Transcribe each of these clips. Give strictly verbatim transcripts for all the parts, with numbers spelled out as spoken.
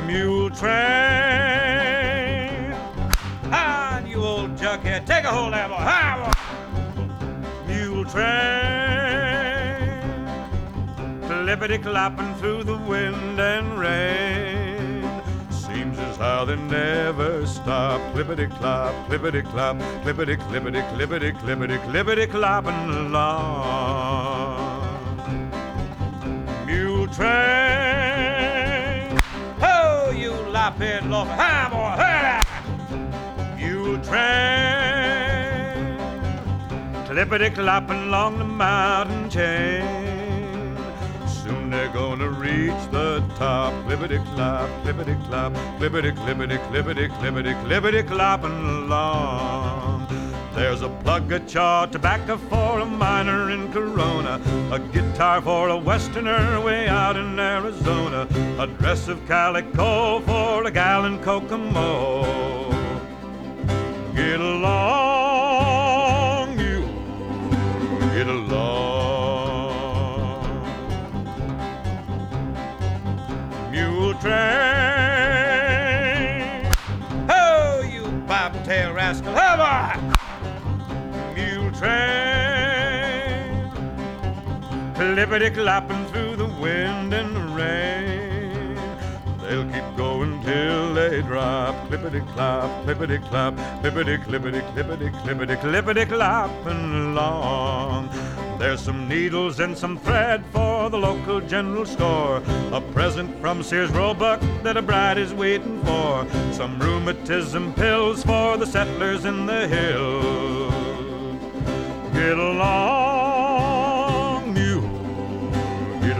mule train. Ah, you old jughead, take a hold of that boy. Ah, mule train, clippity-clopping through the wind and rain. Seems as how they never stop. Clippity-clop, clippity-clop, clippity-clippity, clippity-clippity, clippity-clopping along. Mule train, oh, you lop-head loafer, hi, boy, hi. Mule train, clippity-clopping along the mountain chain. Soon they're gonna reach the top. Clippity-clop, clippity-clop, clippity-clippity, clippity-clippity, clippity-clopping along. There's a plug of chaw tobacco for a miner in Corona, a guitar for a westerner way out in Arizona, a dress of calico for a gal in Kokomo. Get along, you get along. Mule train, oh, you bobtail rascal, have I? Mule train, clippity-clopping through the wind and the rain. They'll keep going till they drop. Clippity-clop, clippity-clop, clippity-clippity, clippity-clippity, clippity-clopping along. There's some needles and some thread for the local general store, a present from Sears Roebuck that a bride is waiting for, some rheumatism pills for the settlers in the hills. Get along, mule, get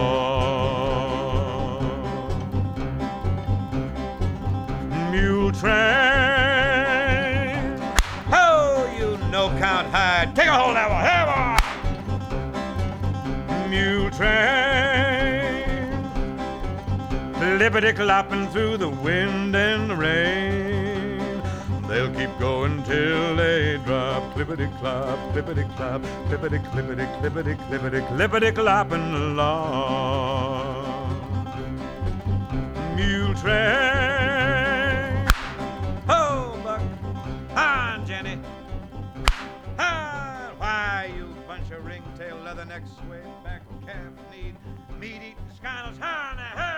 along. Mule train, oh, you no-count hide, take a hold of that one, hey, boy. Mule train, lippity-clopping through the wind and the rain. They'll keep going till they drop. Clippity-clop, clippity-clop, clippity-clippity, clippity-clippity, clippity-clopping along. Mule train, oh, Buck, hi, Jenny. Hi, why, you bunch of ringtail leathernecks, sway back calf need, meat-eating scoundrels, hi, now, hey.